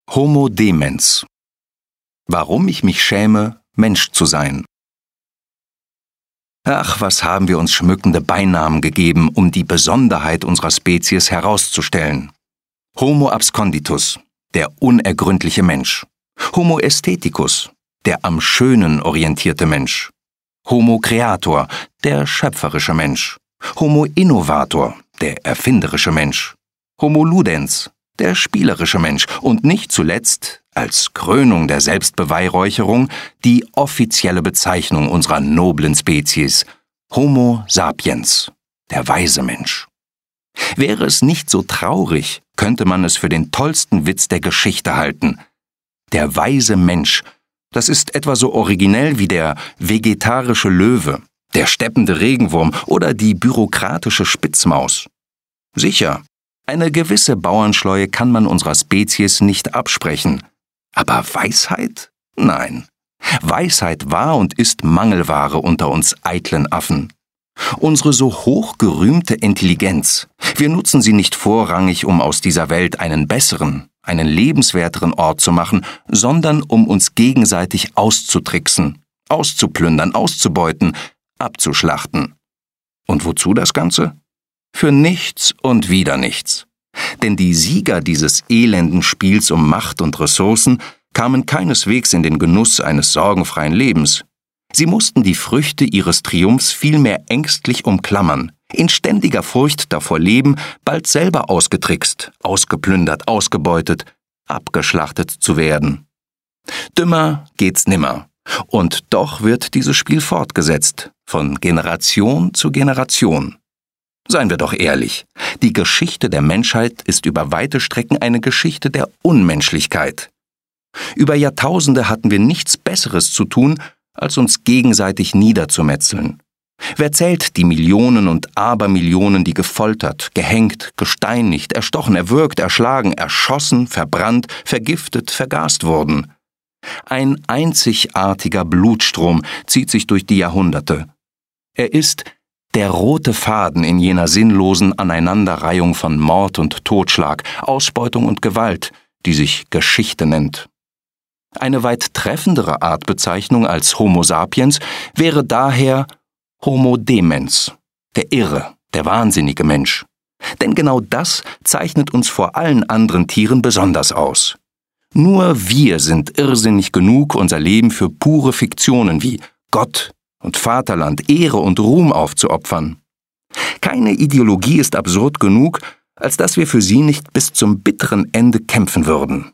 Homo demens. Warum ich mich schäme, Mensch zu sein. Ach, was haben wir uns schmückende Beinamen gegeben, um die Besonderheit unserer Spezies herauszustellen. Homo absconditus, der unergründliche Mensch. Homo aestheticus, der am Schönen orientierte Mensch. Homo creator, der schöpferische Mensch. Homo innovator, der erfinderische Mensch. Homo ludens, der spielerische Mensch. Und nicht zuletzt, als Krönung der Selbstbeweihräucherung, die offizielle Bezeichnung unserer noblen Spezies, Homo sapiens, der weise Mensch. Wäre es nicht so traurig, könnte man es für den tollsten Witz der Geschichte halten. Der weise Mensch, das ist etwa so originell wie der vegetarische Löwe, der steppende Regenwurm oder die bürokratische Spitzmaus. Sicher, eine gewisse Bauernschleue kann man unserer Spezies nicht absprechen. Aber Weisheit? Nein. Weisheit war und ist Mangelware unter uns eitlen Affen. Unsere so hochgerühmte Intelligenz, wir nutzen sie nicht vorrangig, um aus dieser Welt einen besseren, einen lebenswerteren Ort zu machen, sondern um uns gegenseitig auszutricksen, auszuplündern, auszubeuten, abzuschlachten. Und wozu das Ganze? Für nichts und wieder nichts. Denn die Sieger dieses elenden Spiels um Macht und Ressourcen kamen keineswegs in den Genuss eines sorgenfreien Lebens. Sie mussten die Früchte ihres Triumphs vielmehr ängstlich umklammern, in ständiger Furcht davor leben, bald selber ausgetrickst, ausgeplündert, ausgebeutet, abgeschlachtet zu werden. Dümmer geht's nimmer. Und doch wird dieses Spiel fortgesetzt, von Generation zu Generation. Seien wir doch ehrlich, die Geschichte der Menschheit ist über weite Strecken eine Geschichte der Unmenschlichkeit. Über Jahrtausende hatten wir nichts Besseres zu tun, als uns gegenseitig niederzumetzeln. Wer zählt die Millionen und Abermillionen, die gefoltert, gehängt, gesteinigt, erstochen, erwürgt, erschlagen, erschossen, verbrannt, vergiftet, vergast wurden? Ein einzigartiger Blutstrom zieht sich durch die Jahrhunderte. Er ist der rote Faden in jener sinnlosen Aneinanderreihung von Mord und Totschlag, Ausbeutung und Gewalt, die sich Geschichte nennt. Eine weit treffendere Artbezeichnung als Homo sapiens wäre daher Homo demens, der irre, der wahnsinnige Mensch. Denn genau das zeichnet uns vor allen anderen Tieren besonders aus. Nur wir sind irrsinnig genug, unser Leben für pure Fiktionen wie Gott und Vaterland, Ehre und Ruhm aufzuopfern. Keine Ideologie ist absurd genug, als dass wir für sie nicht bis zum bitteren Ende kämpfen würden.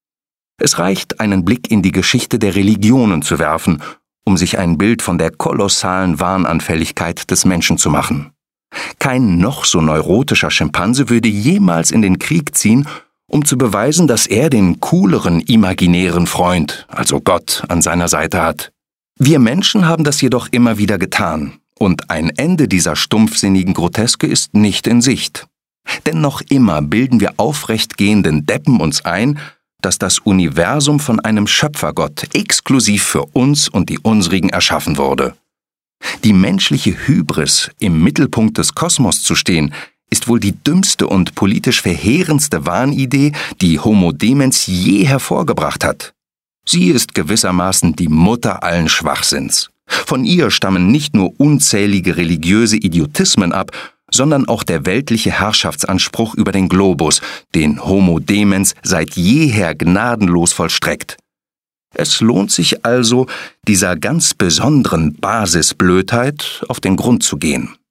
Es reicht, einen Blick in die Geschichte der Religionen zu werfen, um sich ein Bild von der kolossalen Wahnanfälligkeit des Menschen zu machen. Kein noch so neurotischer Schimpanse würde jemals in den Krieg ziehen, um zu beweisen, dass er den cooleren imaginären Freund, also Gott, an seiner Seite hat. Wir Menschen haben das jedoch immer wieder getan, und ein Ende dieser stumpfsinnigen Groteske ist nicht in Sicht. Denn noch immer bilden wir aufrecht gehenden Deppen uns ein, dass das Universum von einem Schöpfergott exklusiv für uns und die unsrigen erschaffen wurde. Die menschliche Hybris, im Mittelpunkt des Kosmos zu stehen, ist wohl die dümmste und politisch verheerendste Wahnidee, die Homo demens je hervorgebracht hat. Sie ist gewissermaßen die Mutter allen Schwachsinns. Von ihr stammen nicht nur unzählige religiöse Idiotismen ab, sondern auch der weltliche Herrschaftsanspruch über den Globus, den Homo demens seit jeher gnadenlos vollstreckt. Es lohnt sich also, dieser ganz besonderen Basisblödheit auf den Grund zu gehen.